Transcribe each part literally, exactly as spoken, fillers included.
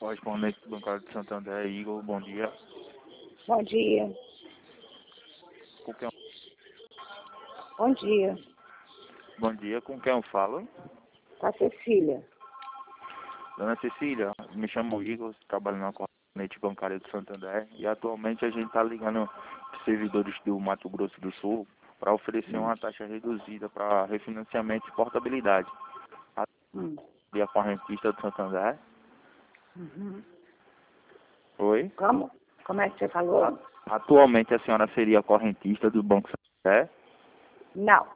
Correspondente do Bancário de Santander, Igor, bom dia. Bom dia. Com quem eu... Bom dia. Bom dia, com quem eu falo? Com a Cecília. Dona Cecília, me chamo Igor, trabalho na Correspondente Bancária de Santander e atualmente a gente está ligando os servidores do Mato Grosso do Sul para oferecer uma taxa reduzida para refinanciamento e portabilidade. A Hum. e a correntista do Santander. Uhum. Oi? Como? Como é que você falou? A- Atualmente a senhora seria correntista do Banco Santander Não.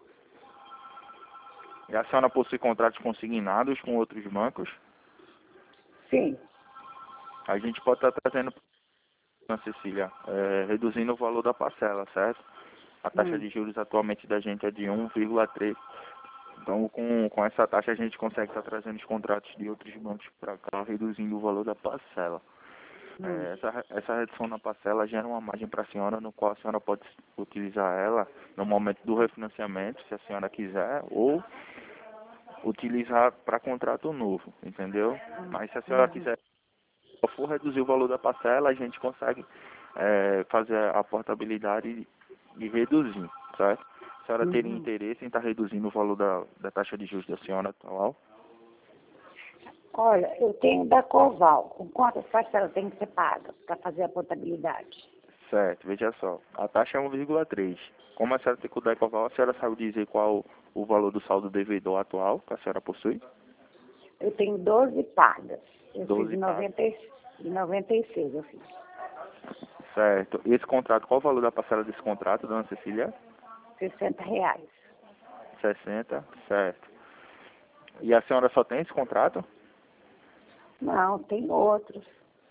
e a senhora possui contratos consignados com outros bancos. Sim. A gente pode estar trazendo, Dona Cecília, é, reduzindo o valor da parcela, certo? A taxa Hum. de juros atualmente da gente é de um vírgula três. Então, com, com essa taxa, a gente consegue estar trazendo os contratos de outros bancos para cá, reduzindo o valor da parcela. Hum. É, essa, essa redução na parcela gera uma margem para a senhora, no qual a senhora pode utilizar ela no momento do refinanciamento, se a senhora quiser, ou utilizar para contrato novo, entendeu? Mas se a senhora Uhum. quiser for reduzir o valor da parcela, a gente consegue é, fazer a portabilidade e, e reduzir, certo? A senhora teria Uhum. interesse em estar reduzindo o valor da, da taxa de juros da senhora atual? Olha, eu tenho da Coval. Com quantas parcelas tem que ser paga para fazer a portabilidade? Certo, veja só. A taxa é um vírgula três. Como a senhora tem que dar Ecoval, a senhora sabe dizer qual o valor do saldo devedor atual que a senhora possui? Eu tenho doze pagas. Eu fiz doze em pagas. noventa e em noventa e seis, eu fiz. Certo. Esse contrato, qual o valor da parcela desse contrato, dona Cecília? sessenta reais. sessenta, certo. E a senhora só tem esse contrato? Não, tem outros.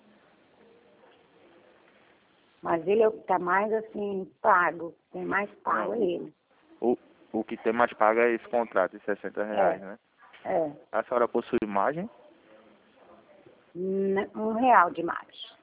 Mas ele é o que está mais assim, pago. Tem mais pago Não, é ele. o, o que tem mais paga é esse contrato de sessenta reais, É, né? é. A senhora possui imagem? N- Um real de margem.